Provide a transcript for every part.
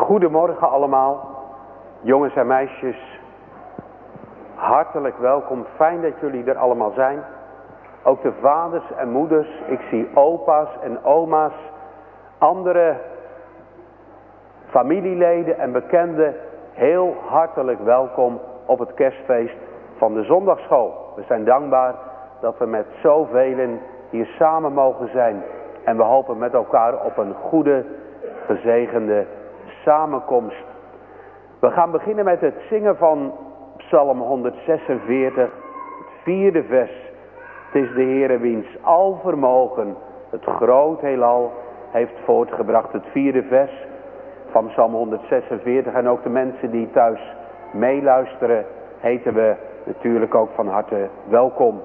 Goedemorgen allemaal, jongens en meisjes. Hartelijk welkom, fijn dat jullie er allemaal zijn. Ook de vaders en moeders, ik zie opa's en oma's, andere familieleden en bekenden. Heel hartelijk welkom op het kerstfeest van de zondagschool. We zijn dankbaar dat we met zoveel hier samen mogen zijn. En we hopen met elkaar op een goede, gezegende samenkomst. We gaan beginnen met het zingen van Psalm 146, het 4e vers. Het is de Heere wiens alvermogen het groot heelal heeft voortgebracht. Het 4e vers van Psalm 146. En ook de mensen die thuis meeluisteren, heten we natuurlijk ook van harte welkom.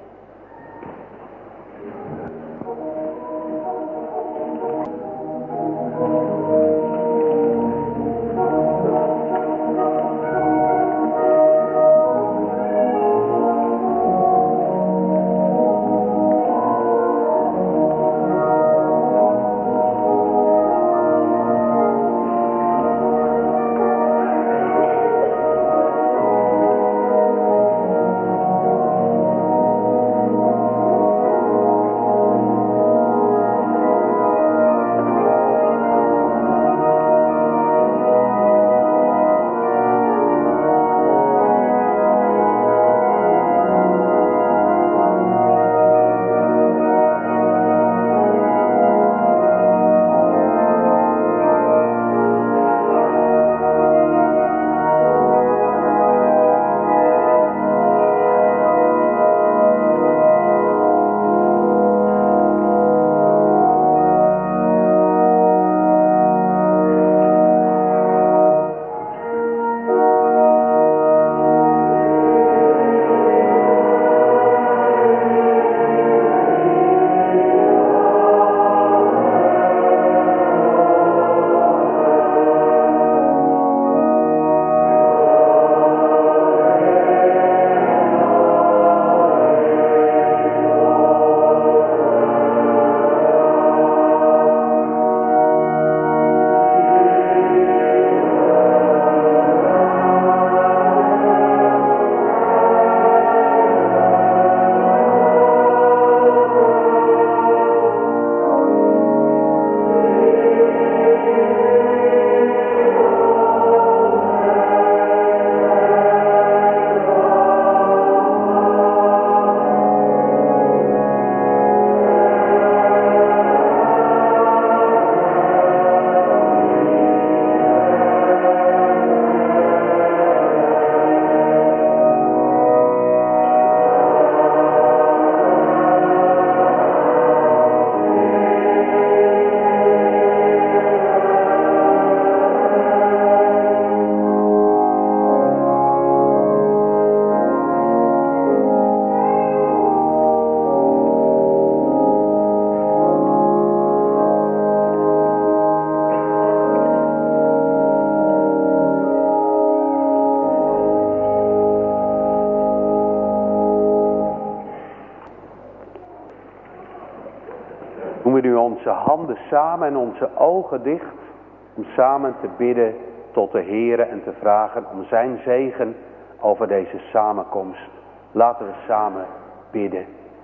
Onze handen samen en onze ogen dicht om samen te bidden tot de Heere en te vragen om zijn zegen over deze samenkomst. Laten we samen bidden.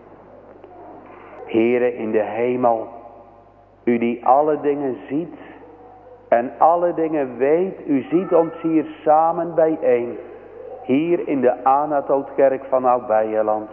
Heere in de hemel, u die alle dingen ziet en alle dingen weet, u ziet ons hier samen bijeen, hier in de Anatootkerk van Oud-Beijerland.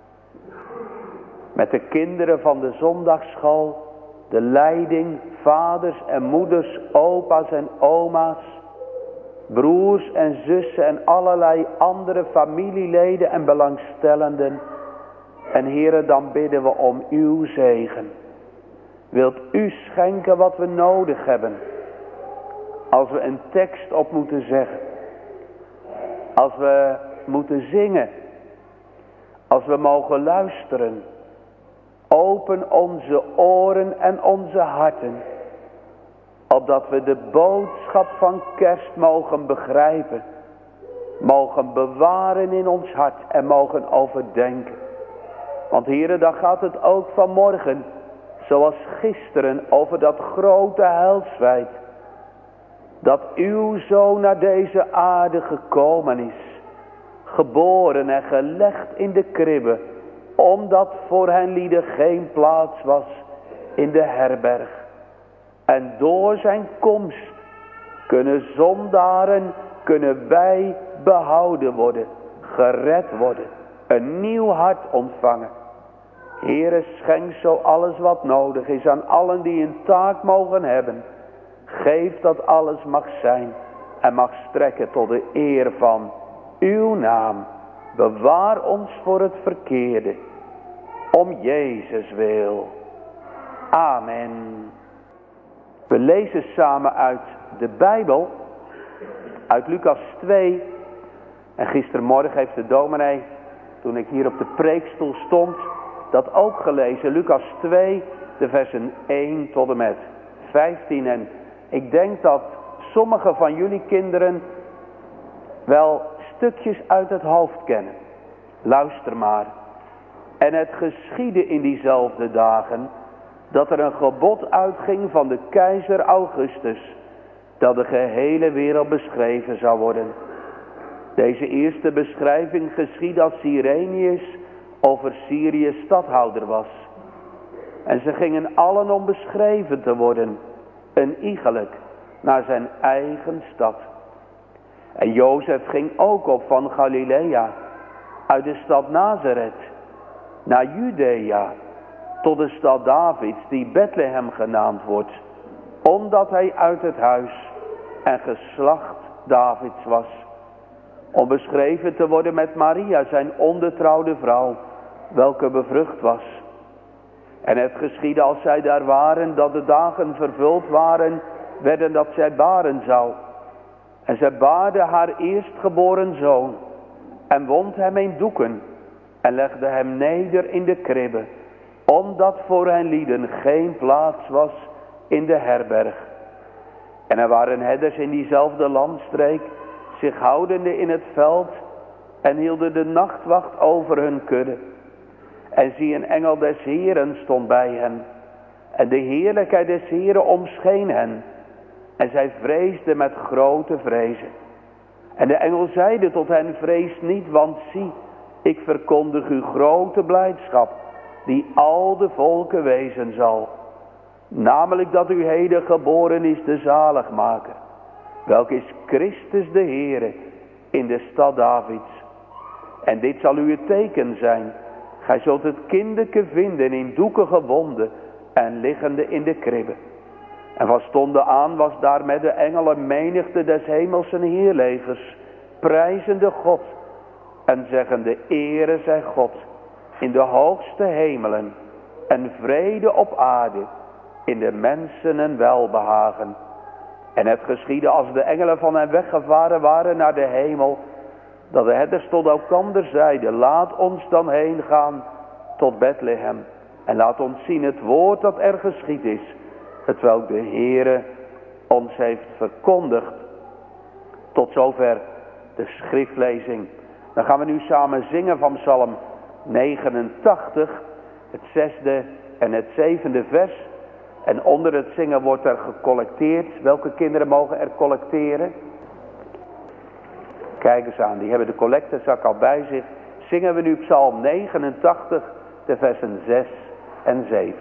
Met de kinderen van de zondagsschool, de leiding, vaders en moeders, opa's en oma's, broers en zussen en allerlei andere familieleden en belangstellenden. En Heere, dan bidden we om uw zegen. Wilt u schenken wat we nodig hebben? Als we een tekst op moeten zeggen. Als we moeten zingen. Als we mogen luisteren. Open onze oren en onze harten, opdat we de boodschap van kerst mogen begrijpen, mogen bewaren in ons hart en mogen overdenken. Want Heere, dan gaat het ook vanmorgen, zoals gisteren, over dat grote heilsfeit. dat uw Zoon naar deze aarde gekomen is, geboren en gelegd in de kribbe, omdat voor hen lieden geen plaats was in de herberg. En door zijn komst kunnen zondaren, kunnen wij behouden worden, gered worden, een nieuw hart ontvangen. Heere, schenk zo alles wat nodig is aan allen die een taak mogen hebben. Geef dat alles mag zijn en mag strekken tot de eer van uw naam. Bewaar ons voor het verkeerde, om Jezus wil. Amen. We lezen samen uit de Bijbel, uit Lucas 2. En gistermorgen heeft de dominee, toen ik hier op de preekstoel stond, dat ook gelezen. Lucas 2, de versen 1 tot en met 15. En ik denk dat sommige van jullie kinderen wel stukjes uit het hoofd kennen. Luister maar. En het geschiedde in diezelfde dagen dat er een gebod uitging van de keizer Augustus, dat de gehele wereld beschreven zou worden. Deze eerste beschrijving geschiedde als Cyrenius over Syrië stadhouder was. En ze gingen allen om beschreven te worden, een iegelijk, naar zijn eigen stad. En Jozef ging ook op van Galilea, uit de stad Nazareth, naar Judea, tot de stad Davids, die Bethlehem genaamd wordt, omdat hij uit het huis en geslacht Davids was, om beschreven te worden met Maria, zijn ongetrouwde vrouw, welke bevrucht was. En het geschiedde als zij daar waren, dat de dagen vervuld waren, werden dat zij baren zou. En zij baarde haar eerstgeboren zoon, en wond hem in doeken, en legde hem neder in de kribbe, omdat voor hen lieden geen plaats was in de herberg. En er waren herders in diezelfde landstreek, zich houdende in het veld, en hielden de nachtwacht over hun kudde. En zie, een engel des Heeren stond bij hen, en de heerlijkheid des Heeren omscheen hen, en zij vreesden met grote vrezen. En de engel zeide tot hen, vrees niet, want zie, ik verkondig u grote blijdschap, die al de volken wezen zal. Namelijk dat u heden geboren is de zaligmaker, welke is Christus de Heere, in de stad Davids. En dit zal u het teken zijn, gij zult het kindeke vinden in doeken gewonden en liggende in de kribbe. En van stonden aan was daar met de engelen menigte des hemelsen heerlegers, prijzende God en zeggende, Ere zij God in de hoogste hemelen en vrede op aarde in de mensen en welbehagen. En het geschiedde als de engelen van hen weggevaren waren naar de hemel, dat de herders tot elkander zeiden, laat ons dan heen gaan tot Bethlehem en laat ons zien het woord dat er geschied is, hetwelk de Heere ons heeft verkondigd. Tot zover de schriftlezing. Dan gaan we nu samen zingen van Psalm 89, het 6e en het 7e vers. En onder het zingen wordt er gecollecteerd. Welke kinderen mogen er collecteren? Kijk eens aan, die hebben de collectezak al bij zich. Zingen we nu Psalm 89, de versen 6 en 7.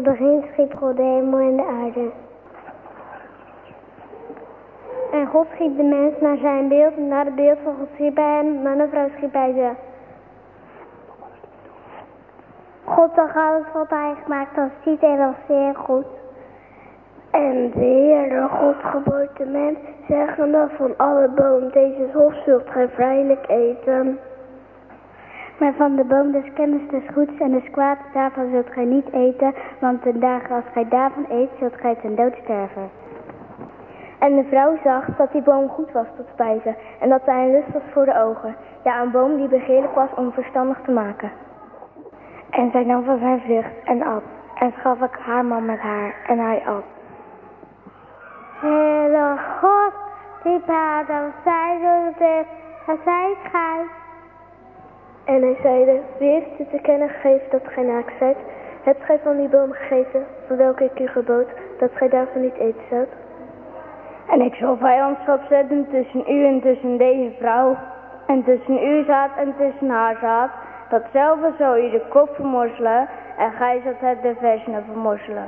begin schiep God de hemel en de aarde. En God schiep de mens naar zijn beeld, naar het beeld van God schiep hij hem, man en vrouw schiep hij ze. God zag alles wat hij gemaakt had, ziet en was zeer goed. En de Heere God gebood de mens, zeggende van alle boom deze hof zult gij vrijelijk eten. Maar van de boom des kennis des goeds en des kwaads, daarvan zult gij niet eten, want de dagen als gij daarvan eet, zult gij ten dood sterven. En de vrouw zag dat die boom goed was tot spijzen, en dat hij een lust was voor de ogen, ja, een boom die begeerlijk was om verstandig te maken. En zij nam van zijn vrucht en at, en gaf ik haar man met haar, en hij at. Heere God, riep haar, dat zij zo het dat zij gij. En hij zeide, wie heeft u te kennen gegeven dat gij naakt zijt? Hebt gij van die boom gegeten, van welke ik u gebood, dat gij daarvan niet eten zoudt? En ik zal vijandschap zetten tussen u en tussen deze vrouw, en tussen uw zaad en tussen haar zaad. Datzelfde zal u de kop vermorzelen, en gij zult het de hersenen vermorzelen.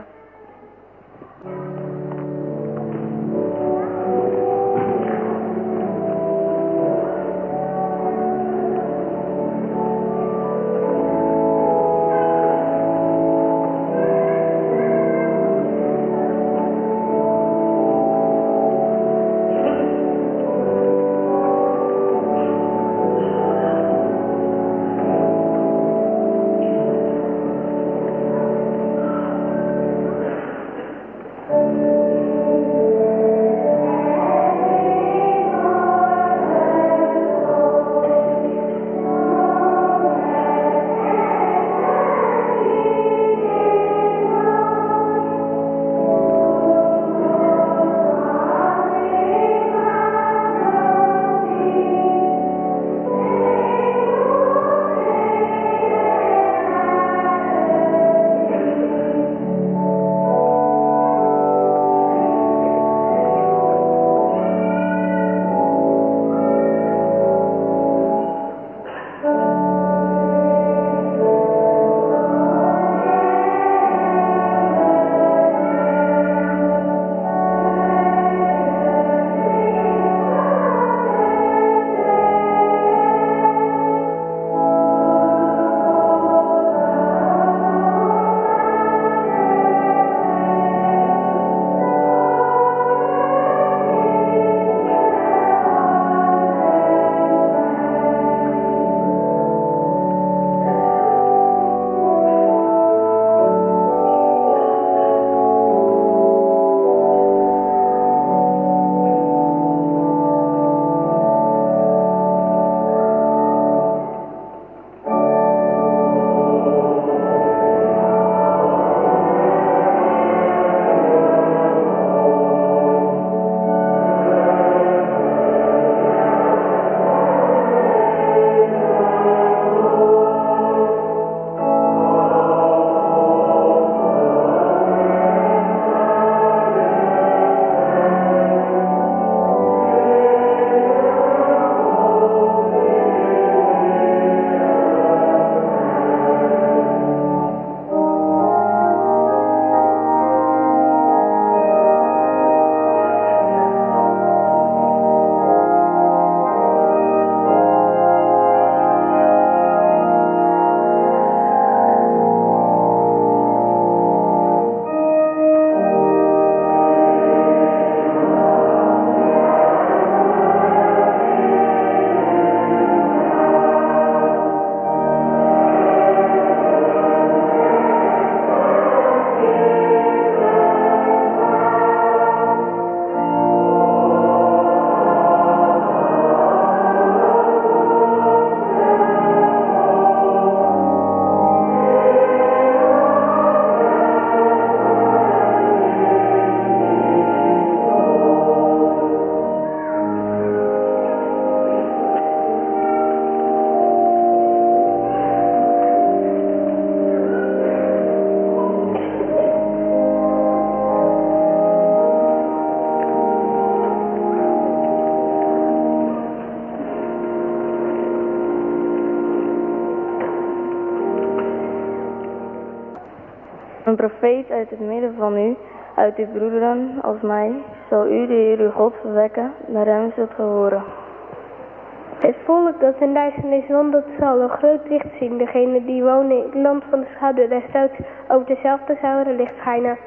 profeet uit het midden van u, uit uw broederen als mij, zal u de Heer uw God verwekken, naar hem zult ge horen. Het volk dat in duisternis wandelt zal een groot licht zien. Degene die wonen in het land van de schaduw des doods, over dezelfde zou er een licht schijnen.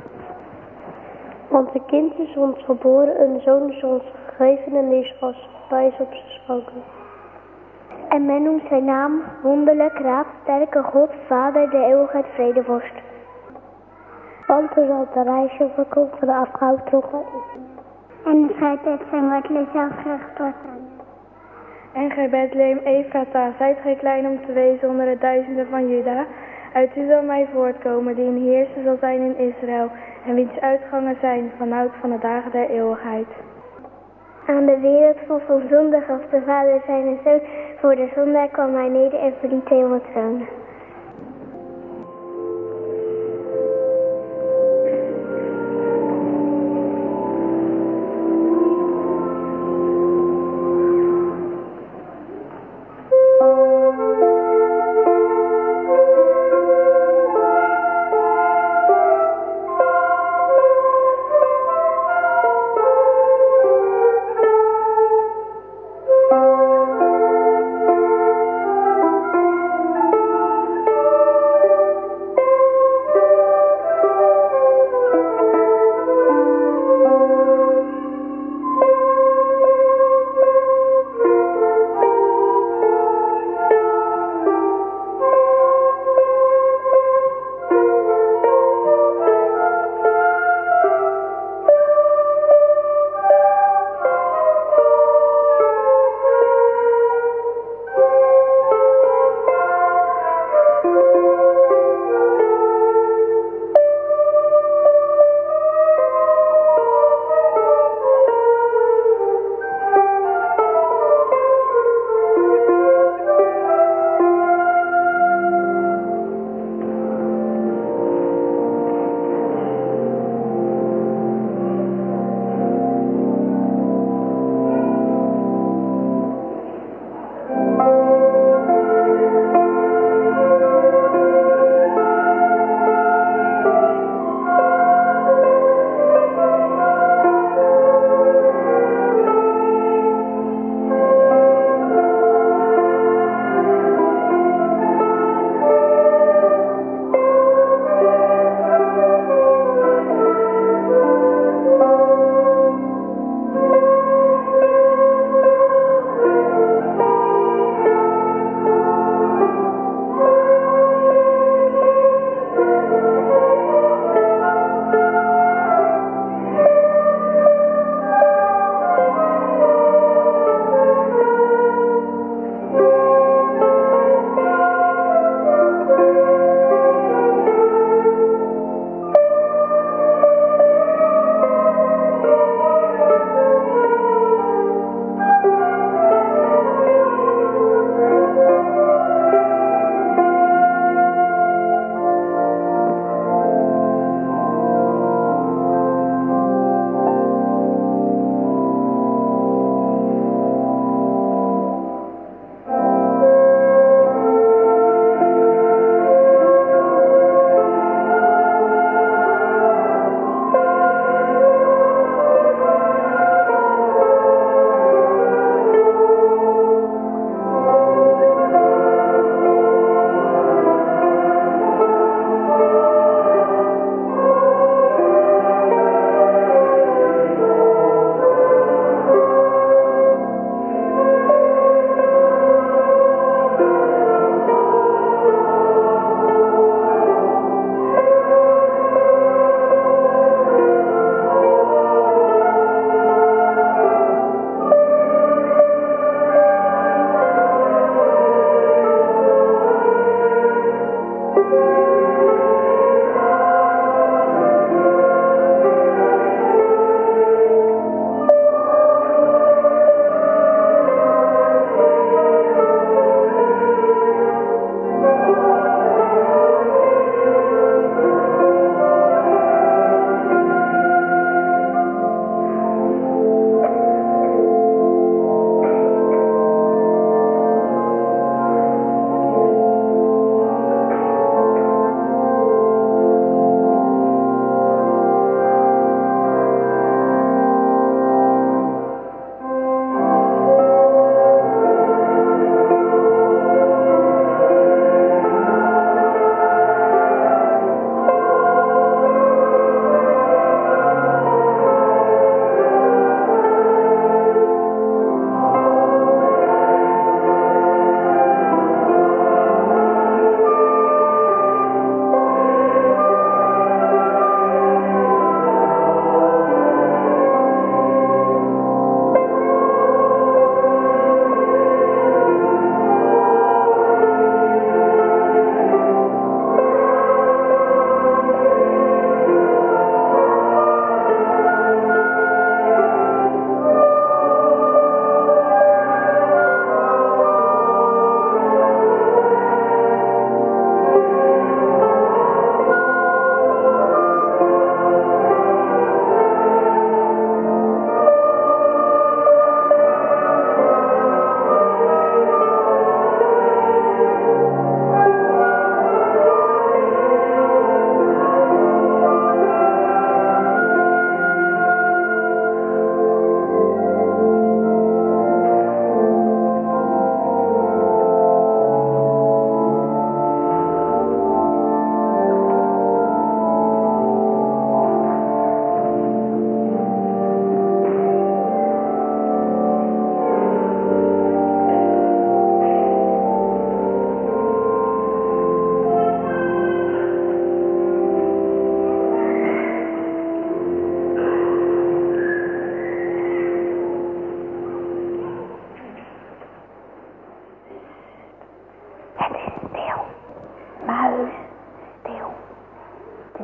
Want een kind is ons geboren, een zoon is ons gegeven en die is vast wijs op zijn schoten. En men noemt zijn naam wonderlijk, raad, sterke God, Vader, de eeuwigheid, vredevorst. Want er zal de reisje voorkomen van de afgehouden trokken. En de schijt uit zijn wortelen zelf gerecht wordt. En gij Bethlehem Efrata, zijt gij klein om te wezen onder de duizenden van Juda. Uit u zal mij voortkomen, die een heerser zal zijn in Israël, en wiens uitgangen zijn vanouds van de dagen der eeuwigheid. Aan de wereld vol van zonde gaf de Vader zijn zoon, voor de zondaar kwam hij neder en verliet hemeltroon.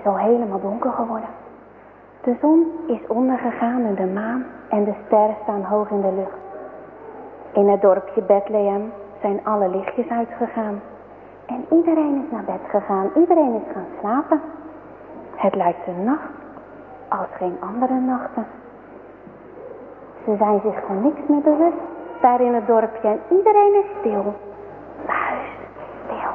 al helemaal donker geworden. De zon is ondergegaan en de maan en de sterren staan hoog in de lucht. In het dorpje Bethlehem zijn alle lichtjes uitgegaan. En iedereen is naar bed gegaan. Iedereen is gaan slapen. Het lijkt een nacht als geen andere nachten. Ze zijn zich van niks meer bewust daar in het dorpje en iedereen is stil. Muisstil.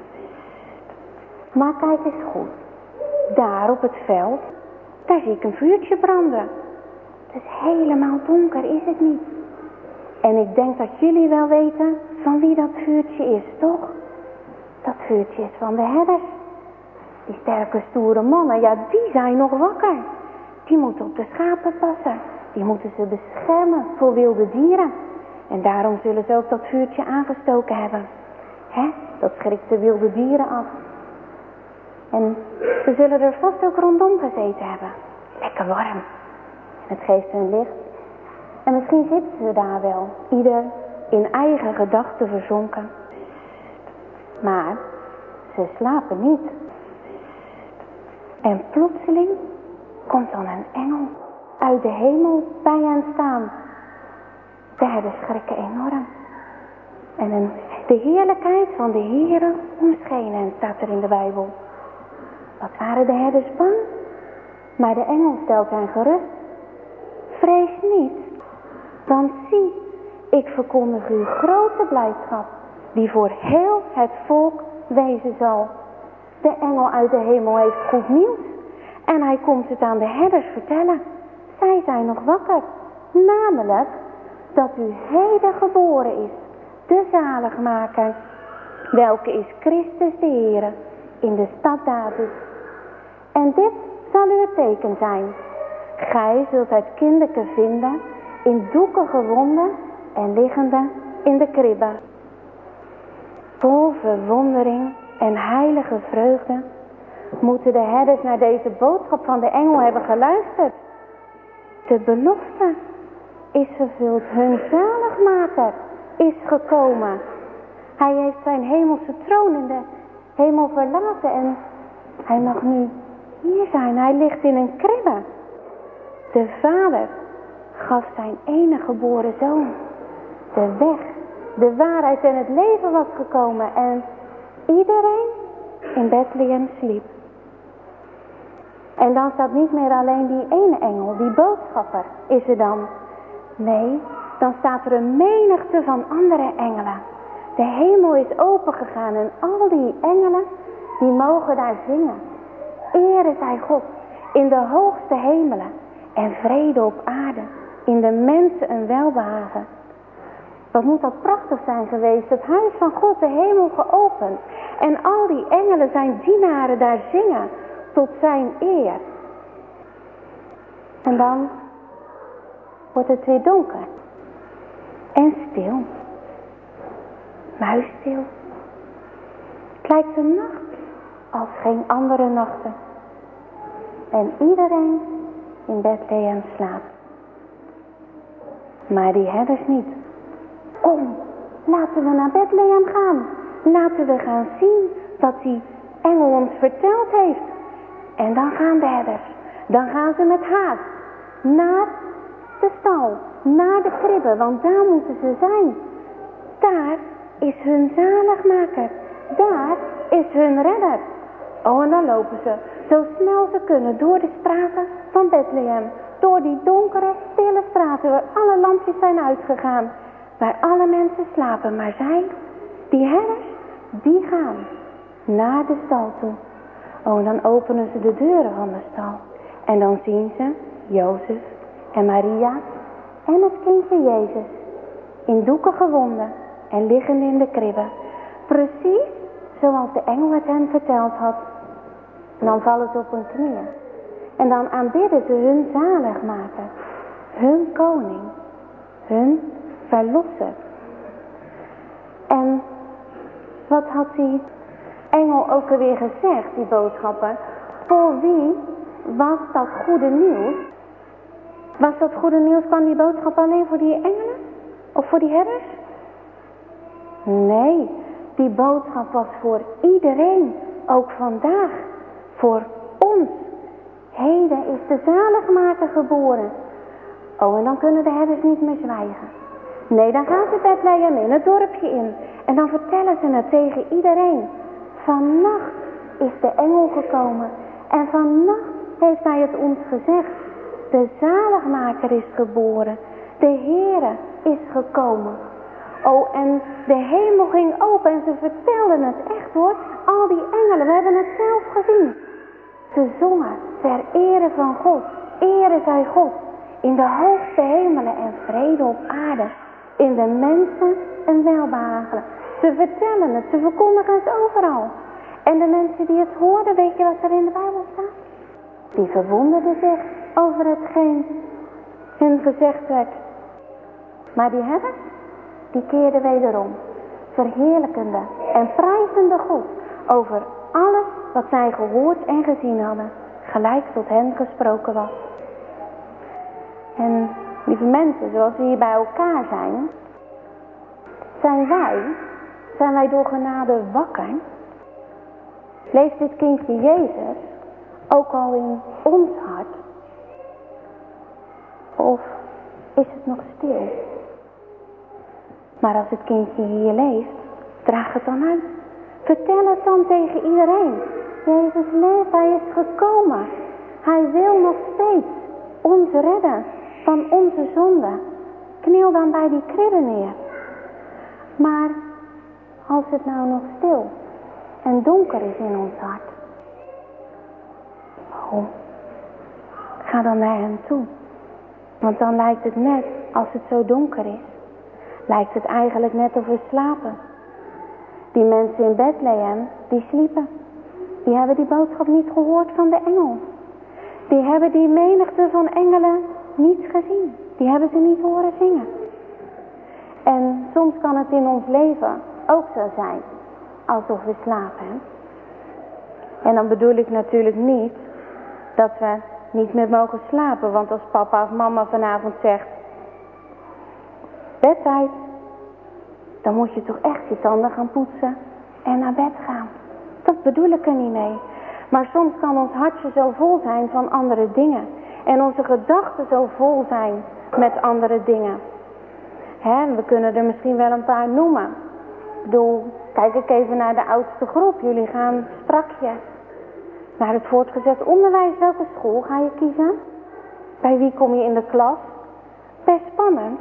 Maar kijk eens goed. Daar op het veld, daar zie ik een vuurtje branden. Het is helemaal donker, is het niet? En ik denk dat jullie wel weten van wie dat vuurtje is, toch? Dat vuurtje is van de herders. Die sterke, stoere mannen, ja, die zijn nog wakker. Die moeten op de schapen passen. Die moeten ze beschermen voor wilde dieren. En daarom zullen ze ook dat vuurtje aangestoken hebben. Dat schrikt de wilde dieren af. En ze zullen er vast ook rondom gezeten hebben. Lekker warm. En het geeft hun licht. En misschien zitten ze daar wel, ieder in eigen gedachten verzonken. Maar ze slapen niet. En plotseling komt dan een engel uit de hemel bij hen staan. De herders schrikken enorm. En de heerlijkheid van de Heere omscheen hen, staat er in de Bijbel. Wat waren de herders bang? Maar de engel stelt hen gerust. Vrees niet, want zie, ik verkondig u grote blijdschap, die voor heel het volk wezen zal. De engel uit de hemel heeft goed nieuws en hij komt het aan de herders vertellen. Zij zijn nog wakker, namelijk dat u heden geboren is, de zaligmaker, welke is Christus de Heere, in de stad David. En dit zal u het teken zijn. Gij zult het kinderke vinden, in doeken gewonden en liggende in de kribbe. Vol verwondering en heilige vreugde moeten de herders naar deze boodschap van de engel hebben geluisterd. De belofte is vervuld, hun zaligmaker is gekomen. Hij heeft zijn hemelse troon in de hemel verlaten en hij mag nu hier zijn. Hij ligt in een kribbe. De Vader gaf zijn enige geboren zoon. De weg, de waarheid en het leven was gekomen en iedereen in Bethlehem sliep. En dan staat niet meer alleen die ene engel, die boodschapper is er dan. Nee, dan staat er een menigte van andere engelen. De hemel is opengegaan en al die engelen, die mogen daar zingen. Ere zij God in de hoogste hemelen en vrede op aarde, in de mensen een welbehagen. Wat moet dat prachtig zijn geweest, het huis van God, de hemel geopend. En al die engelen, zijn dienaren daar zingen tot zijn eer. En dan wordt het weer donker en stil, muisstil. Het lijkt een nacht als geen andere nachten. En iedereen in Bethlehem slaapt. Maar die herders niet. Kom, laten we naar Bethlehem gaan. Laten we gaan zien wat die engel ons verteld heeft. En dan gaan de herders. Dan gaan ze met haast naar de stal, naar de kribbe, want daar moeten ze zijn. Daar is hun zaligmaker. Daar is hun redder. Oh, en dan lopen ze zo snel ze kunnen door de straten van Bethlehem. Door die donkere, stille straten waar alle lampjes zijn uitgegaan. Waar alle mensen slapen. Maar zij, die herders, die gaan naar de stal toe. Oh, en dan openen ze de deuren van de stal. En dan zien ze Jozef en Maria en het kindje Jezus. In doeken gewonden en liggende in de kribbe. Precies zoals de engel het hen verteld had. En dan vallen ze op hun knieën. En dan aanbidden ze hun zaligmaker. Hun koning. Hun verlosser. En wat had die engel ook alweer gezegd, die boodschapper? Voor wie was dat goede nieuws? Was dat goede nieuws, kwam die boodschap alleen voor die engelen? Of voor die herders? Nee, die boodschap was voor iedereen. Ook vandaag. Voor ons. Heden is de zaligmaker geboren. Oh, en dan kunnen de herders niet meer zwijgen. Nee, dan gaan ze Bethlehem in, het dorpje in. En dan vertellen ze het tegen iedereen. Vannacht is de engel gekomen. En vannacht heeft hij het ons gezegd. De zaligmaker is geboren. De Heere is gekomen. Oh, en de hemel ging open en ze vertelden het echt hoor. Al die engelen, we hebben het zelf gezien. Ze zongen ter ere van God. Ere zij God. In de hoogste hemelen en vrede op aarde. In de mensen een welbehagen. Ze vertellen het, ze verkondigen het overal. En de mensen die het hoorden, weet je wat er in de Bijbel staat? Die verwonderden zich over hetgeen hun gezegd werd. Maar die herders, die keerden wederom, verheerlijkende en prijzende God over alles wat zij gehoord en gezien hadden, gelijk tot hen gesproken was. En lieve mensen, zoals we hier bij elkaar zijn wij door genade wakker? Leeft dit kindje Jezus ook al in ons hart? Of is het nog stil? Maar als het kindje hier leeft, draag het dan uit. Vertel het dan tegen iedereen. Jezus leeft, hij is gekomen. Hij wil nog steeds ons redden van onze zonde. Kniel dan bij die kribben neer. Maar als het nou nog stil en donker is in ons hart. Oh, ga dan naar hem toe. Want dan lijkt het net, als het zo donker is, lijkt het eigenlijk net of we slapen. Die mensen in Bethlehem, die sliepen. Die hebben die boodschap niet gehoord van de engel. Die hebben die menigte van engelen niet gezien. Die hebben ze niet horen zingen. En soms kan het in ons leven ook zo zijn, alsof we slapen. Hè? En dan bedoel ik natuurlijk niet dat we niet meer mogen slapen. Want als papa of mama vanavond zegt, bedtijd, dan moet je toch echt je tanden gaan poetsen en naar bed gaan. Dat bedoel ik er niet mee. Maar soms kan ons hartje zo vol zijn van andere dingen. En onze gedachten zo vol zijn met andere dingen. Hè, we kunnen er misschien wel een paar noemen. Ik bedoel, kijk ik even naar de oudste groep. Jullie gaan strakjes naar het voortgezet onderwijs. Welke school ga je kiezen? Bij wie kom je in de klas? Best spannend.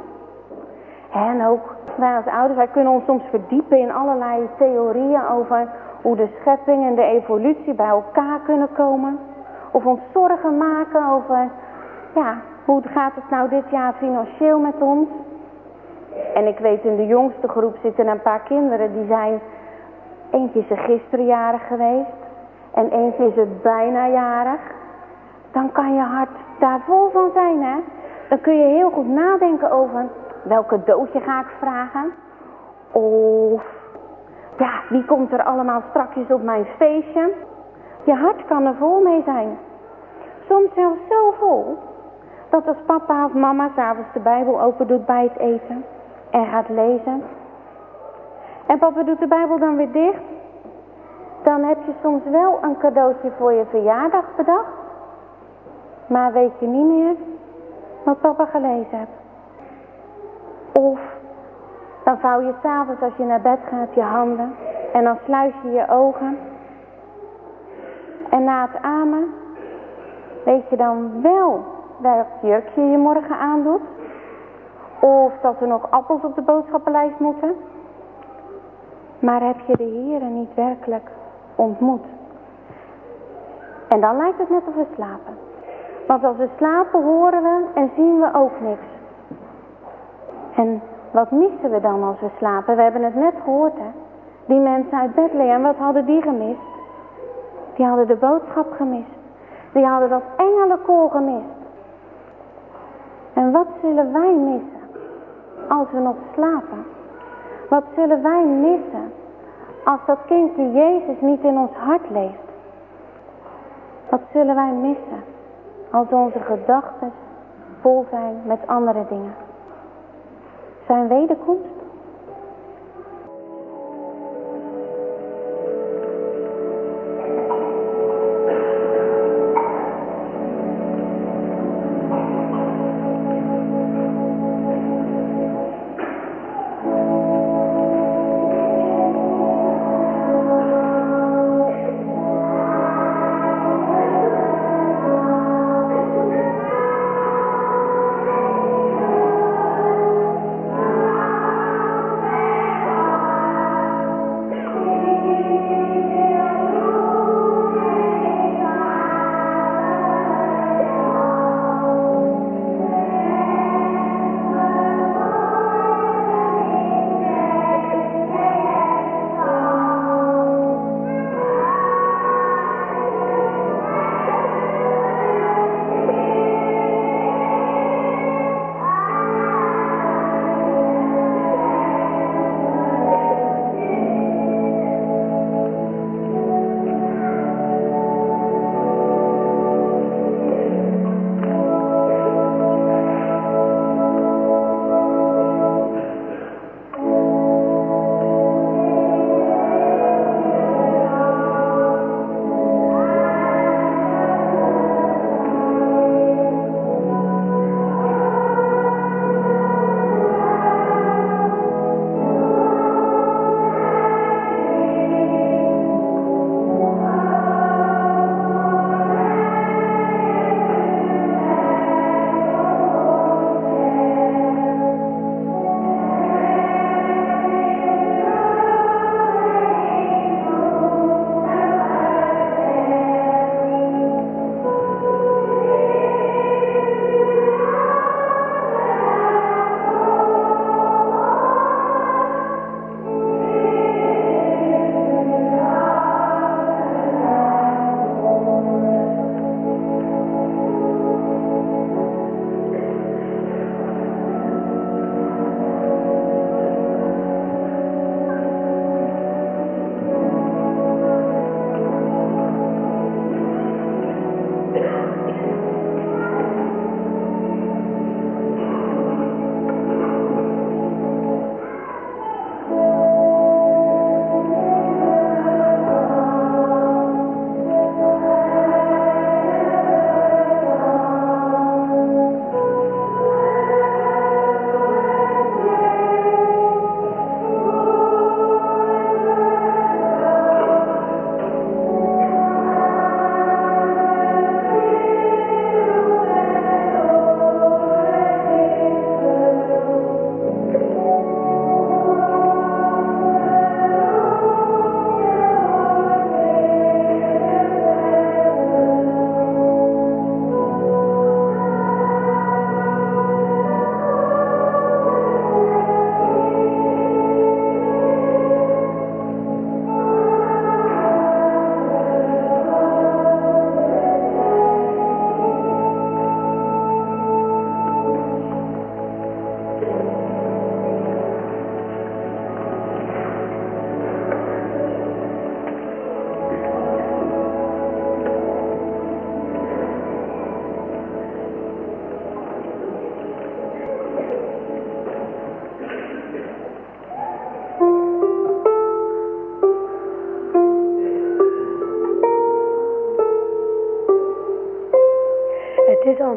En ook wij als ouders, wij kunnen ons soms verdiepen in allerlei theorieën over hoe de schepping en de evolutie bij elkaar kunnen komen. Of ons zorgen maken over, ja, hoe gaat het nou dit jaar financieel met ons? En ik weet, in de jongste groep zitten een paar kinderen die zijn, eentje is er gisteren jarig geweest en eentje is er bijna jarig. Dan kan je hart daar vol van zijn, hè. Dan kun je heel goed nadenken over welk cadeautje ga ik vragen. Of, ja, wie komt er allemaal strakjes op mijn feestje. Je hart kan er vol mee zijn. Soms zelfs zo vol, dat als papa of mama 's avonds de Bijbel open doet bij het eten en gaat lezen. En papa doet de Bijbel dan weer dicht. Dan heb je soms wel een cadeautje voor je verjaardag bedacht. Maar weet je niet meer wat papa gelezen hebt. Of dan vouw je 's avonds als je naar bed gaat je handen. En dan sluit je je ogen. En na het amen weet je dan wel welk jurkje je morgen aandoet. Of dat er nog appels op de boodschappenlijst moeten. Maar heb je de Heere niet werkelijk ontmoet. En dan lijkt het net of we slapen. Want als we slapen horen we en zien we ook niks. En wat missen we dan als we slapen? We hebben het net gehoord, hè. Die mensen uit Bethlehem, wat hadden die gemist? Die hadden de boodschap gemist. Die hadden dat engelenkoor gemist. En wat zullen wij missen als we nog slapen? Wat zullen wij missen als dat kindje Jezus niet in ons hart leeft? Wat zullen wij missen als onze gedachten vol zijn met andere dingen? Zijn wederkomst?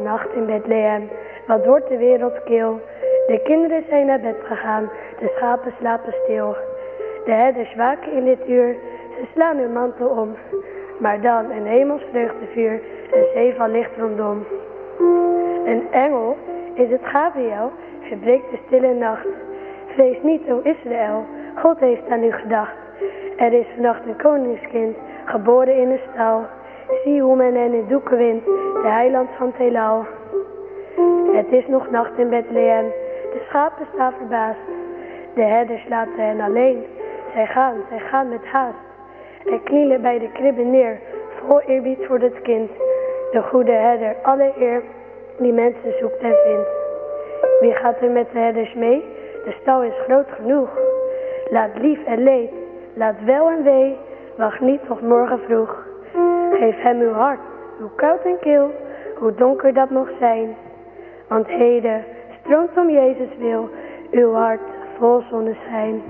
nacht in Bethlehem, wat wordt de wereld kil. De kinderen zijn naar bed gegaan, de schapen slapen stil. De herders waken in dit uur, ze slaan hun mantel om. Maar dan een hemels vreugdevuur, een zee van licht rondom. Een engel, is het Gabriel, verbreekt de stille nacht. Vrees niet, o Israël, God heeft aan u gedacht. Er is vannacht een koningskind, geboren in een stal. Zie hoe men hen in doeken wint, de heiland van het heelal. Het is nog nacht in Bethlehem, de schapen staan verbaasd. De herders laten hen alleen, zij gaan met haast. En knielen bij de kribbe neer, vol eerbied voor het kind. De goede herder, alle eer, die mensen zoekt en vindt. Wie gaat er met de herders mee? De stal is groot genoeg. Laat lief en leed, laat wel en wee, wacht niet tot morgen vroeg. Geef hem uw hart, hoe koud en kil, hoe donker dat mocht zijn. Want heden stroomt om Jezus wil, uw hart vol zonneschijn.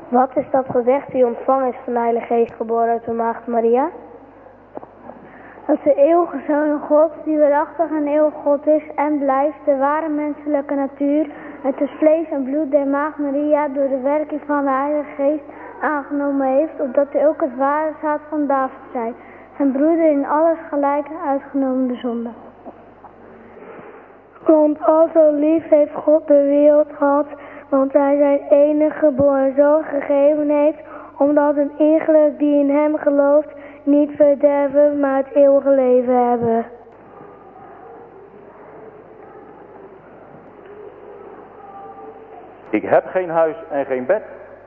Wat is dat gezegd die ontvangen is van de Heilige Geest, geboren uit de Maagd Maria? Dat de eeuwige Zoon God, die waarachtig en eeuwig God is en blijft, de ware menselijke natuur, uit het vlees en bloed der Maagd Maria, door de werking van de Heilige Geest aangenomen heeft, opdat hij ook het ware zaad van David zij, zijn broeder in alles gelijk uitgenomen de zonde. Want al zo lief heeft God de wereld gehad, want hij zijn enige geboren zoon gegeven heeft, omdat een iegelijk die in hem gelooft niet verderven, maar het eeuwige leven hebben. Ik heb geen huis en geen bed.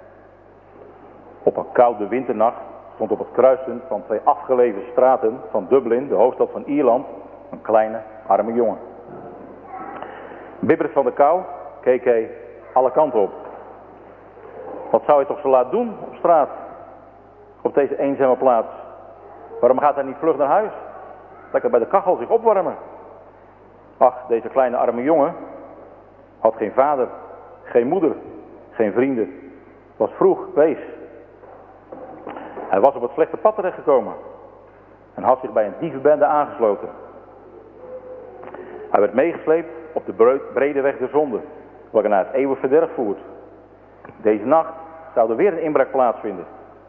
Op een koude winternacht stond op het kruisen van 2 afgelegen straten van Dublin, de hoofdstad van Ierland, een kleine, arme jongen. Bibberend van de kou keek hij alle kanten op. Wat zou hij toch zo laat doen op straat, op deze eenzame plaats? Waarom gaat hij niet vlug naar huis? Lekker bij de kachel zich opwarmen. Ach, deze kleine arme jongen had geen vader, geen moeder, geen vrienden. Het was vroeg, wees. Hij was op het slechte pad terechtgekomen en had zich bij een dievenbende aangesloten. Hij werd meegesleept op de brede weg der zonde, welke naar het eeuwig verderf voert. Deze nacht zou er weer een inbraak plaatsvinden.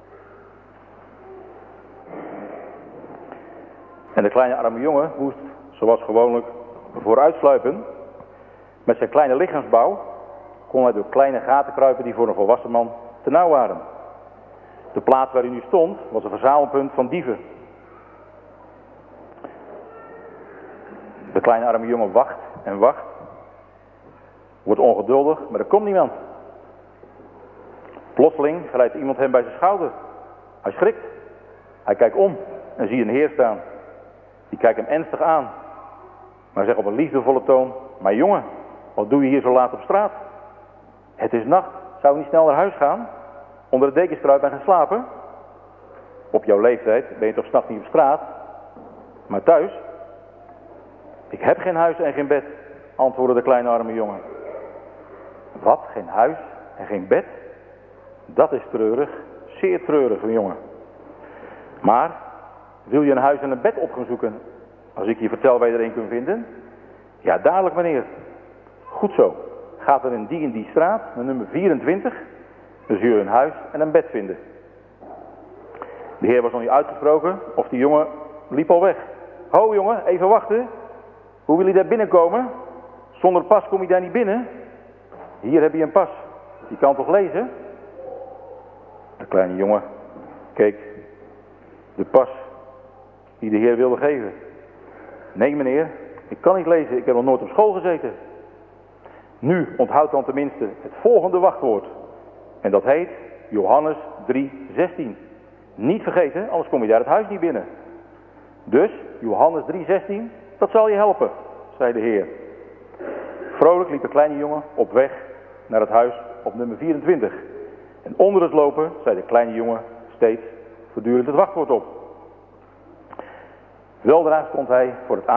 En de kleine arme jongen moest, zoals gewoonlijk, vooruitsluipen. Met zijn kleine lichaamsbouw kon hij door kleine gaten kruipen die voor een volwassen man te nauw waren. De plaats waar hij nu stond was een verzamelpunt van dieven. De kleine arme jongen wacht en wacht. Wordt ongeduldig, maar er komt niemand. Plotseling grijpt iemand hem bij zijn schouder. Hij schrikt. Hij kijkt om en ziet een heer staan. Die kijkt hem ernstig aan. Maar zegt op een liefdevolle toon: "Mijn jongen, wat doe je hier zo laat op straat? Het is nacht, zou je niet snel naar huis gaan? Onder de dekens kruipen en gaan slapen? Op jouw leeftijd ben je toch 's nachts niet op straat? Maar thuis?" "Ik heb geen huis en geen bed," antwoordde de kleine arme jongen. Wat, geen huis en geen bed? Dat is treurig, zeer treurig, jongen. Maar, wil je een huis en een bed op gaan zoeken, als ik je vertel waar je er een kunt vinden? Ja, dadelijk meneer. Goed zo, gaat er in die straat, met nummer 24, dan zul je een huis en een bed vinden. De heer was nog niet uitgesproken, of die jongen liep al weg. Ho jongen, even wachten. Hoe wil je daar binnenkomen? Zonder pas kom je daar niet binnen. Hier heb je een pas. Je kan toch lezen? De kleine jongen keek. De pas die de heer wilde geven. Nee meneer, ik kan niet lezen. Ik heb nog nooit op school gezeten. Nu onthoud dan tenminste het volgende wachtwoord. En dat heet Johannes 3:16. Niet vergeten, anders kom je daar het huis niet binnen. Dus, Johannes 3:16, dat zal je helpen, zei de heer. Vrolijk liep de kleine jongen op weg naar het huis op nummer 24. En onder het lopen zei de kleine jongen steeds voortdurend het wachtwoord op. Weldra stond hij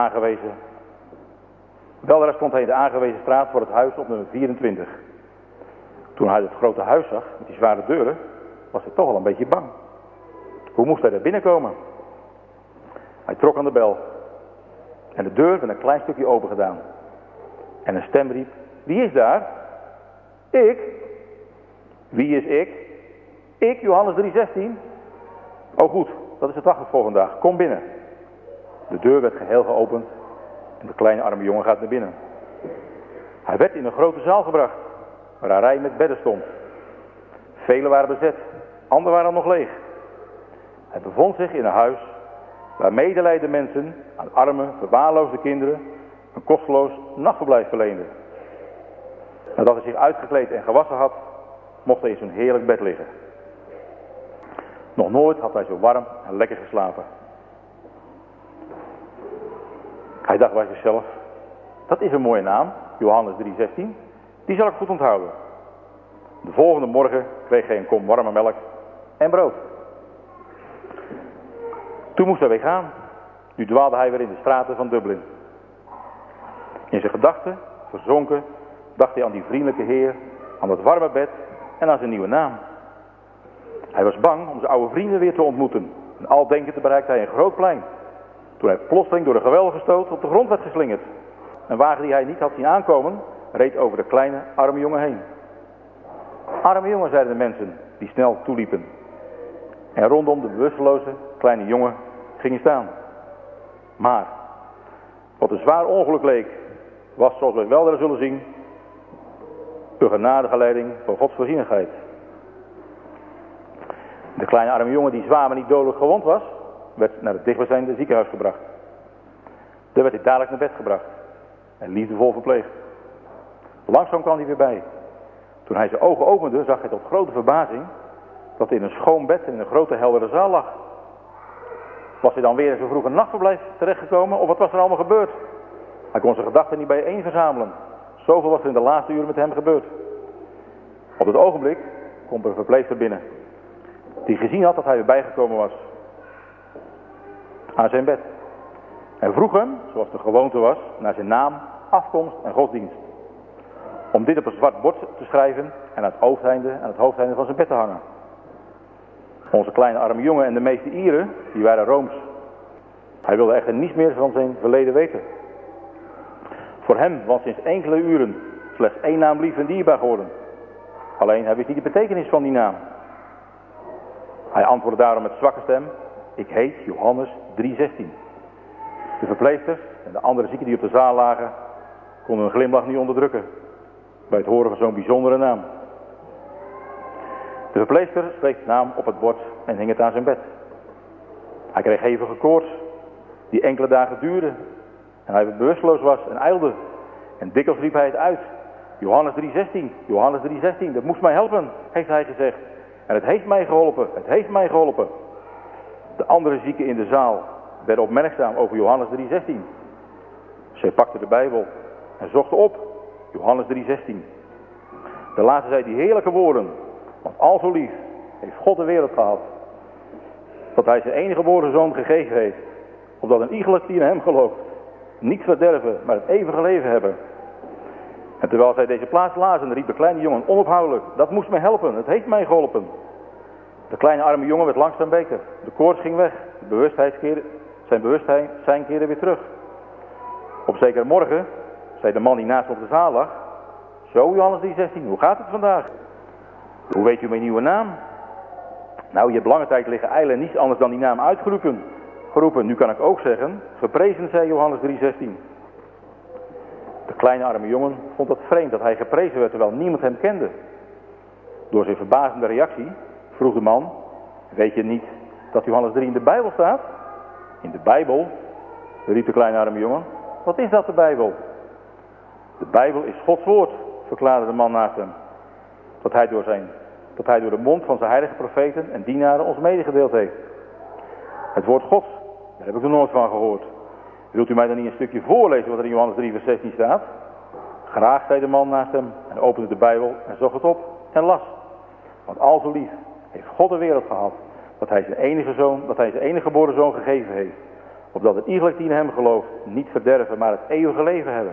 in de aangewezen straat voor het huis op nummer 24. Toen hij het grote huis zag, met die zware deuren, was hij toch al een beetje bang. Hoe moest hij er binnenkomen? Hij trok aan de bel. En de deur werd een klein stukje open gedaan. En een stem riep: "Wie is daar?" "Ik." "Wie is ik?" "Ik, Johannes 3:16. "Oh goed, dat is het wachtwoord voor vandaag. Kom binnen." De deur werd geheel geopend en de kleine arme jongen gaat naar binnen. Hij werd in een grote zaal gebracht, waar een rij met bedden stond. Vele waren bezet, anderen waren nog leeg. Hij bevond zich in een huis waar medelijdende mensen aan arme, verwaarloosde kinderen een kosteloos nachtverblijf verleenden. Nadat hij zich uitgekleed en gewassen had, mocht hij in zo'n heerlijk bed liggen. Nog nooit had hij zo warm en lekker geslapen. Hij dacht bij zichzelf: dat is een mooie naam, Johannes 3:16. Die zal ik goed onthouden. De volgende morgen kreeg hij een kom warme melk en brood. Toen moest hij weer gaan. Nu dwaalde hij weer in de straten van Dublin. In zijn gedachten, verzonken, dacht hij aan die vriendelijke heer, aan dat warme bed en aan zijn nieuwe naam. Hij was bang om zijn oude vrienden weer te ontmoeten. En al denkend bereikte hij een groot plein. Toen hij plotseling door een geweldige stoot op de grond werd geslingerd. Een wagen die hij niet had zien aankomen, reed over de kleine, arme jongen heen. Arme jongen, zeiden de mensen die snel toeliepen. En rondom de bewusteloze kleine jongen gingen staan. Maar, wat een zwaar ongeluk leek, was, zoals we weldra zullen zien, de genadige leiding van Gods voorzienigheid. De kleine arme jongen die zwaar maar niet dodelijk gewond was, werd naar het dichtbijzijnde ziekenhuis gebracht. Daar werd hij dadelijk naar bed gebracht en liefdevol verpleegd. Langzaam kwam hij weer bij. Toen hij zijn ogen opende, zag hij tot grote verbazing dat hij in een schoon bed in een grote heldere zaal lag. Was hij dan weer in zo'n vroeg een nachtverblijf terechtgekomen, of wat was er allemaal gebeurd? Hij kon zijn gedachten niet bijeen verzamelen. Zoveel was er in de laatste uren met hem gebeurd. Op het ogenblik komt er een verpleegster binnen, die gezien had dat hij weer bijgekomen was aan zijn bed. En vroeg hem, zoals de gewoonte was, naar zijn naam, afkomst en godsdienst. Om dit op een zwart bord te schrijven en aan het hoofdeinde van zijn bed te hangen. Onze kleine arme jongen en de meeste Ieren, die waren Rooms. Hij wilde echter niets meer van zijn verleden weten. Voor hem was sinds enkele uren slechts één naam lief en dierbaar geworden. Alleen hij wist niet de betekenis van die naam. Hij antwoordde daarom met zwakke stem: ik heet Johannes 3:16. De verpleegsters en de andere zieken die op de zaal lagen, konden een glimlach niet onderdrukken bij het horen van zo'n bijzondere naam. De verpleegster streek de naam op het bord en hing het aan zijn bed. Hij kreeg hevige koorts, die enkele dagen duurde, en hij bewusteloos was en ijlde. En dikwijls riep hij het uit: Johannes 3:16, Johannes 3:16, dat moest mij helpen, heeft hij gezegd. En het heeft mij geholpen, het heeft mij geholpen. De andere zieken in de zaal werden opmerkzaam over Johannes 3:16. Zij pakten de Bijbel en zochten op Johannes 3:16. De laatste zei die heerlijke woorden: want al zo lief heeft God de wereld gehad, dat hij zijn enige geboren zoon gegeven heeft, opdat een iegelijk die in hem gelooft niet verderven, maar het eeuwige leven hebben. En terwijl zij deze plaats lazen, riep de kleine jongen onophoudelijk: dat moest mij helpen, het heeft mij geholpen. De kleine arme jongen werd langzaam beter. De koorts ging weg. Zijn bewustzijn keerde weer terug. Op zekere morgen zei de man die naast hem op de zaal lag: zo Johannes 3:16, hoe gaat het vandaag? Hoe weet u mijn nieuwe naam? Nou, je hebt lange tijd liggen eilen en niets anders dan die naam uitgeroepen. Nu kan ik ook zeggen: geprezen zij Johannes 3:16. De kleine arme jongen vond het vreemd dat hij geprezen werd terwijl niemand hem kende. Door zijn verbazende reactie vroeg de man: weet je niet dat Johannes 3 in de Bijbel staat? In de Bijbel? Riep de kleine arme jongen. Wat is dat, de Bijbel? De Bijbel is Gods woord, verklaarde de man naast hem. Dat hij door de mond van zijn heilige profeten en dienaren ons medegedeeld heeft. Het woord Gods, daar heb ik er nooit van gehoord. Wilt u mij dan niet een stukje voorlezen wat er in Johannes 3:16 staat? Graag, zei de man naast hem en opende de Bijbel en zocht het op en las. Want al zo lief heeft God de wereld gehad, dat hij zijn enige geboren zoon gegeven heeft, opdat het iegelijk die in hem gelooft niet verderven, maar het eeuwige leven hebben.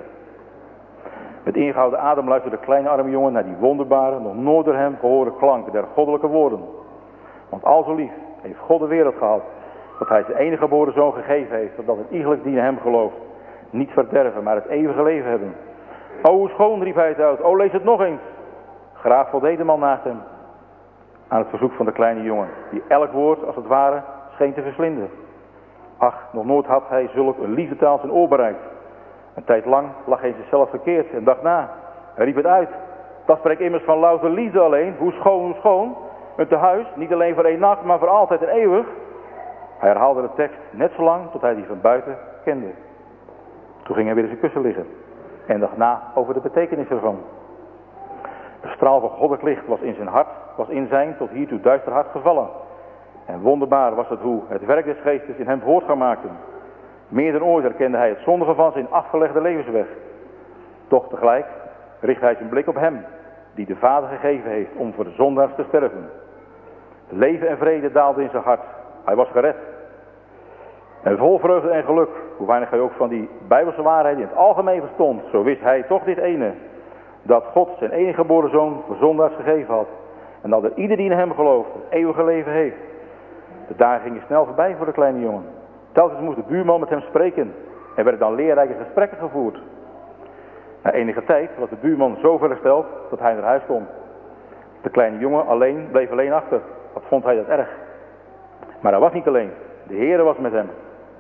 Met ingehouden adem luisterde de kleine arme jongen naar die wonderbare, nog nooit door hem gehoorde klanken der goddelijke woorden. Want al zo lief heeft God de wereld gehad, dat hij zijn enige geboren zoon gegeven heeft, opdat het iegelijk die in hem gelooft niet verderven, maar het eeuwige leven hebben. O, hoe schoon, riep hij het uit. O, lees het nog eens. Graag voldeed de man naast hem aan het verzoek van de kleine jongen, die elk woord, als het ware, scheen te verslinden. Ach, nog nooit had hij zulk een liefdetaal zijn oor bereikt. Een tijd lang lag hij zichzelf verkeerd en dacht na. Hij riep het uit. Dat spreekt immers van louter liefde alleen. Hoe schoon, hoe schoon. Een tehuis, niet alleen voor één nacht, maar voor altijd en eeuwig. Hij herhaalde de tekst net zo lang tot hij die van buiten kende. Toen ging hij weer in zijn kussen liggen en dacht na over de betekenis ervan. De straal van goddelijk licht was in zijn tot hiertoe duister hart gevallen. En wonderbaar was het hoe het werk des geestes in hem voortgang maakte. Meer dan ooit herkende hij het zondige van zijn afgelegde levensweg. Toch tegelijk richtte hij zijn blik op hem, die de Vader gegeven heeft om voor de zondaars te sterven. Leven en vrede daalden in zijn hart. Hij was gered. En vol vreugde en geluk, hoe weinig hij ook van die Bijbelse waarheid in het algemeen verstond, zo wist hij toch dit ene: dat God zijn enige geboren zoon voor zondaars gegeven had. En dat er ieder die in hem gelooft het eeuwige leven heeft. De dagen gingen snel voorbij voor de kleine jongen. Telkens moest de buurman met hem spreken. Er werden dan leerrijke gesprekken gevoerd. Na enige tijd was de buurman zo vergesteld dat hij naar huis kon. De kleine jongen bleef alleen achter. Wat vond hij dat erg. Maar hij was niet alleen. De Heere was met hem.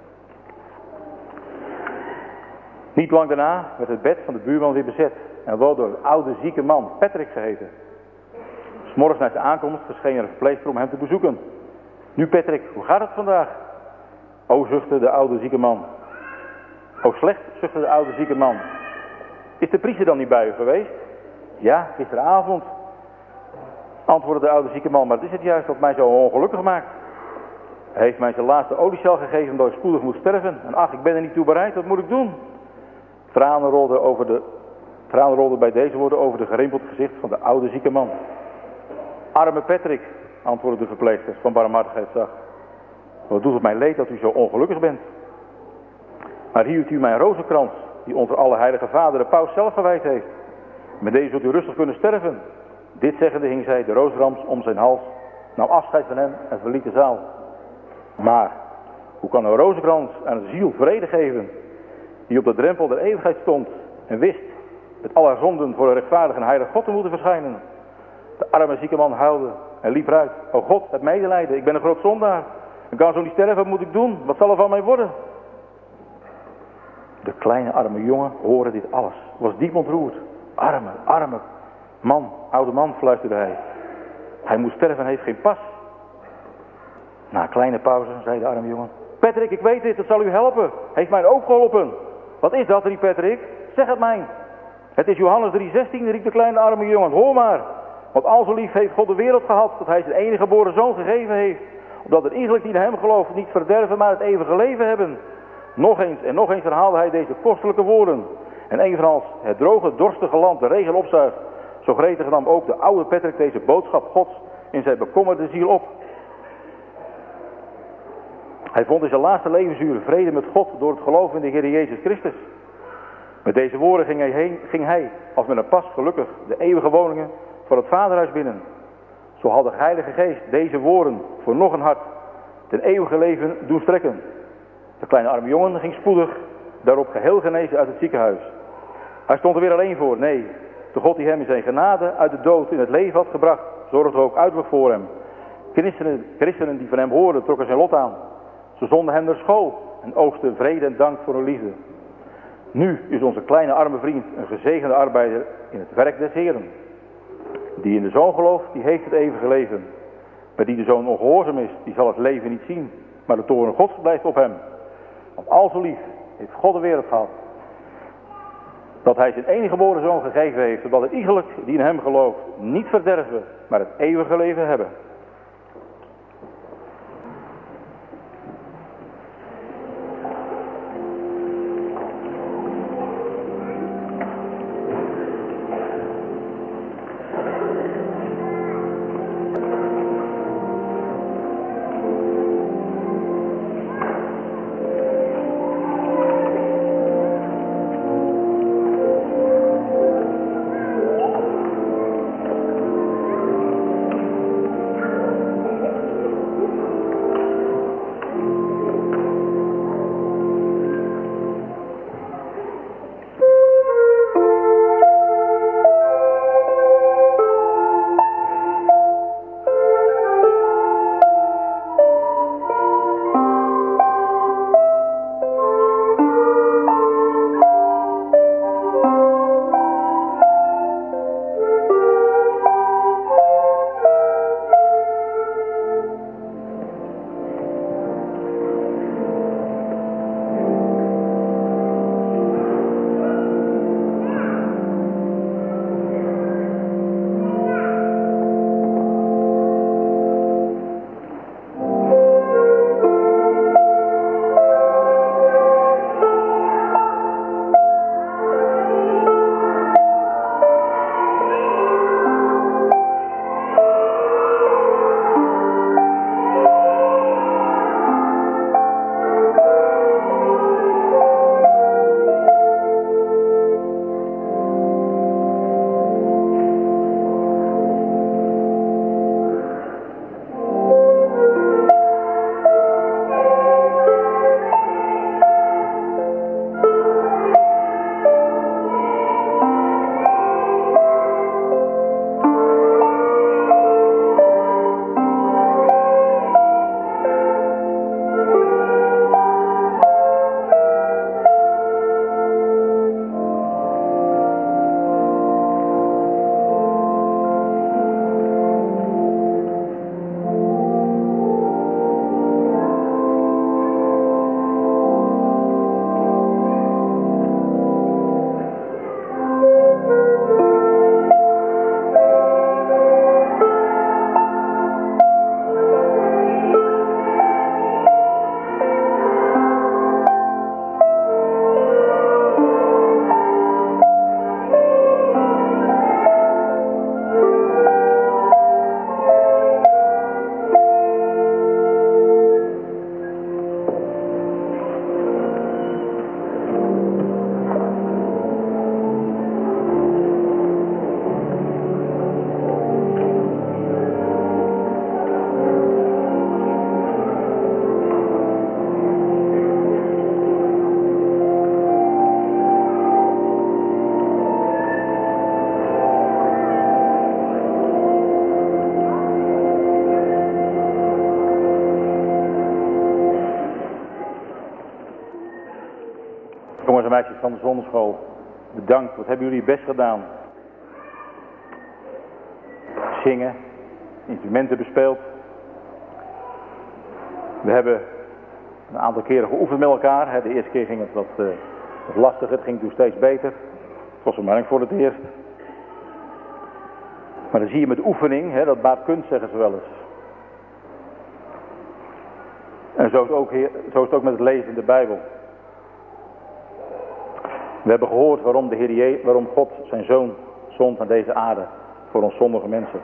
Niet lang daarna werd het bed van de buurman weer bezet. En wel door een oude zieke man, Patrick geheten. 's Morgens na zijn aankomst verscheen er een verpleegster om hem te bezoeken. Nu Patrick, hoe gaat het vandaag? O, zuchtte de oude zieke man. O, slecht, zuchtte de oude zieke man. Is de priester dan niet bij u geweest? Ja, gisteravond, antwoordde de oude zieke man, maar het is het juist wat mij zo ongelukkig maakt. Hij heeft mij zijn laatste oliecel gegeven omdat ik spoedig moet sterven. En ach, ik ben er niet toe bereid, wat moet ik doen? Tranen rolden bij deze woorden over de gerimpeld gezicht van de oude zieke man. Arme Patrick, antwoordde de verpleegster van barmhartigheid zacht. Wat doet het mij leed dat u zo ongelukkig bent. Maar hier heeft u mijn rozenkrans, die onze allerheilige vader de paus zelf gewijd heeft. Met deze zult u rustig kunnen sterven. Dit zeggende hing zij de rozenkrans om zijn hals, nam afscheid van hem en verliet de zaal. Maar, hoe kan een rozenkrans aan een ziel vrede geven, die op de drempel der eeuwigheid stond en wist met al haar zonden voor een rechtvaardige en heilige God te moeten verschijnen? De arme zieke man huilde en liep eruit. O God, heb medelijden, ik ben een groot zondaar. Ik kan zo niet sterven, wat moet ik doen? Wat zal er van mij worden? De kleine arme jongen hoorde dit alles, was diep ontroerd. Arme man, oude man, fluisterde hij. Hij moet sterven en heeft geen pas. Na een kleine pauze zei de arme jongen. Patrick, ik weet dit, het zal u helpen. Heeft mij ook geholpen. Wat is dat, riep Patrick? Zeg het mij. Het is Johannes 3,16, riep de kleine arme jongen. Hoor maar. Want al zo lief heeft God de wereld gehad, dat hij zijn enige geboren zoon gegeven heeft. Opdat er iegelijk die in hem gelooft niet verderven, maar het eeuwige leven hebben. Nog eens en nog eens herhaalde hij deze kostelijke woorden. En evenals het droge, dorstige land de regen opzuigt, zo gretig nam ook de oude Patrick deze boodschap Gods in zijn bekommerde ziel op. Hij vond in zijn laatste levensuren vrede met God door het geloof in de Heer Jezus Christus. Met deze woorden ging hij, als met een pas gelukkig, de eeuwige woningen van het Vaderhuis binnen. Zo had de Heilige Geest deze woorden voor nog een hart ten eeuwige leven doen strekken. De kleine arme jongen ging spoedig daarop geheel genezen uit het ziekenhuis. Hij stond er weer alleen voor. Nee, de God die hem in zijn genade uit de dood in het leven had gebracht, zorgde ook uiterlijk voor hem. Christenen die van hem hoorden, trokken zijn lot aan. Ze zonden hem naar school en oogsten vrede en dank voor hun liefde. Nu is onze kleine arme vriend een gezegende arbeider in het werk des Heeren. Die in de Zoon gelooft, die heeft het eeuwige leven. Maar die de Zoon ongehoorzaam is, die zal het leven niet zien. Maar de toorn Gods blijft op hem. Want al zo lief heeft God de wereld gehad, dat hij zijn enige geboren Zoon gegeven heeft, zodat het iegelijk die in hem gelooft niet verderven, maar het eeuwige leven hebben. van de zonneschool. Bedankt, wat hebben jullie best gedaan. Zingen, instrumenten bespeeld. We hebben een aantal keren geoefend met elkaar. Hè. De eerste keer ging het wat lastiger, het ging toen steeds beter. Het was maar voor het eerst. Maar dan zie je met oefening, hè, dat baart kunst, zeggen ze wel eens. En zo is het ook met het lezen in de Bijbel. We hebben gehoord waarom God zijn zoon zond naar deze aarde. Voor ons zondige mensen.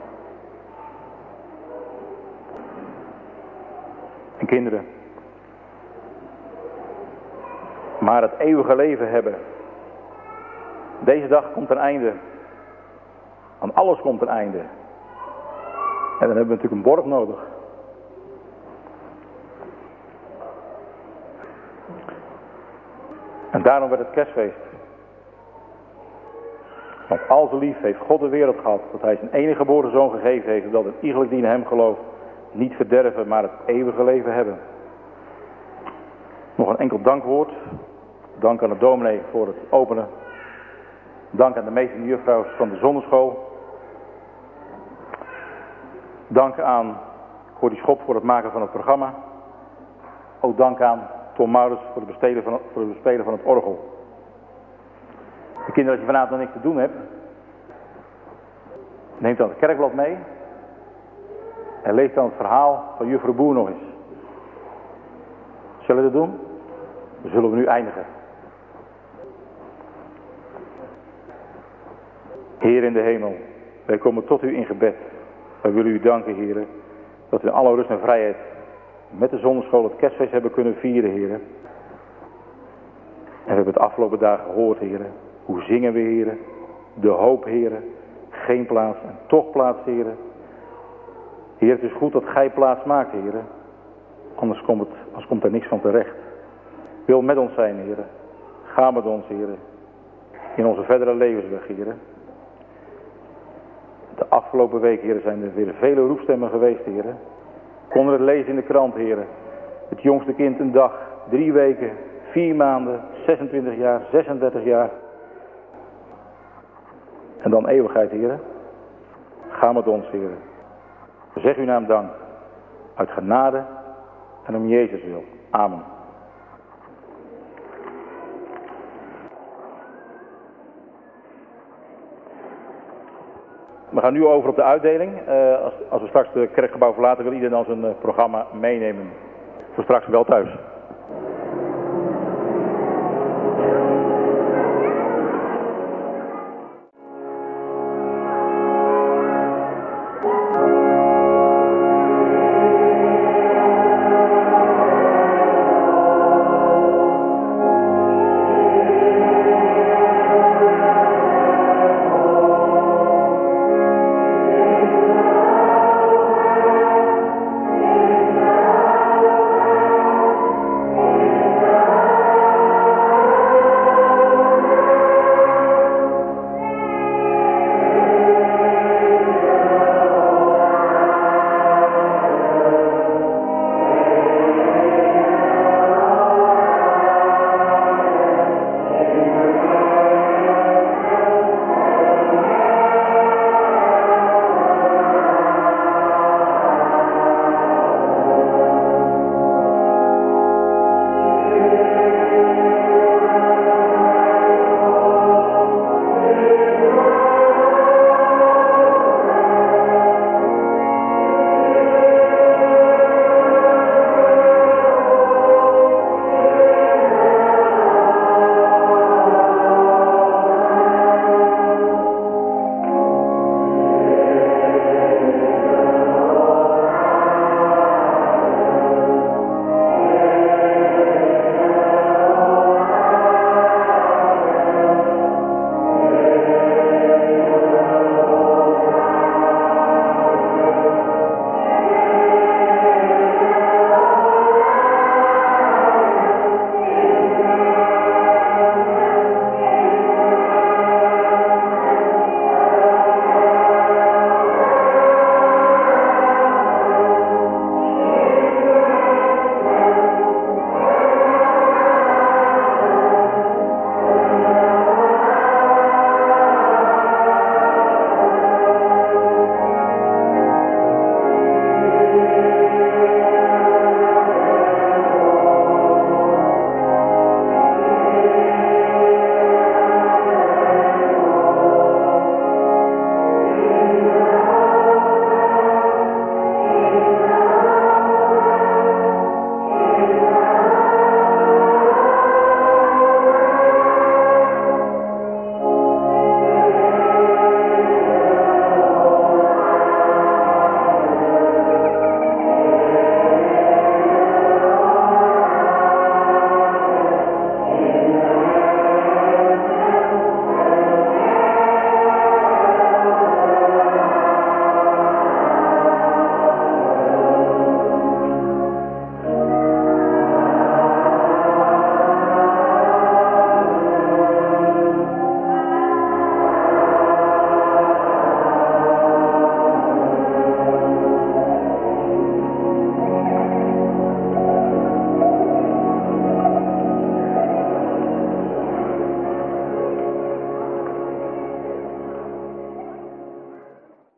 En kinderen. Maar het eeuwige leven hebben. Deze dag komt een einde. Aan alles komt een einde. En dan hebben we natuurlijk een borg nodig. En daarom werd het kerstfeest. Want al zo lief heeft God de wereld gehad, dat hij zijn enige geboren zoon gegeven heeft, dat het iegelijk die in hem gelooft niet verderven, maar het eeuwige leven hebben. Nog een enkel dankwoord. Dank aan de dominee voor het openen. Dank aan de meester en juffrouws van de zonneschool. Dank aan Corrie Schop voor het maken van het programma. Ook dank aan Tom Maurits voor het bespelen van het orgel. De kinderen, als je vanavond nog niks te doen hebt, neemt dan het kerkblad mee en leest dan het verhaal van juffrouw Boer nog eens. Zullen we dat doen? Dan zullen we nu eindigen. Heer in de hemel, wij komen tot u in gebed. Wij willen u danken, heren, dat we in alle rust en vrijheid met de zonneschool het kerstfeest hebben kunnen vieren, heren. En we hebben het afgelopen dagen gehoord, heren. Hoe zingen we, heren? De hoop, heren. Geen plaats en toch plaats, heren. Heer, het is goed dat gij plaats maakt, heren. Anders komt er niks van terecht. Wil met ons zijn, heren. Ga met ons, heren. In onze verdere levensweg, heren. De afgelopen week, heren, zijn er weer vele roepstemmen geweest, heren. Konden het lezen in de krant, heren. Het jongste kind een dag, 3 weken, 4 maanden, 26 jaar, 36 jaar. En dan eeuwigheid, heren. Ga met ons, heren. Zeg uw naam dank. Uit genade en om Jezus wil. Amen. We gaan nu over op de uitdeling. Als we straks het kerkgebouw verlaten, wil iedereen dan zijn programma meenemen. Voor straks wel thuis.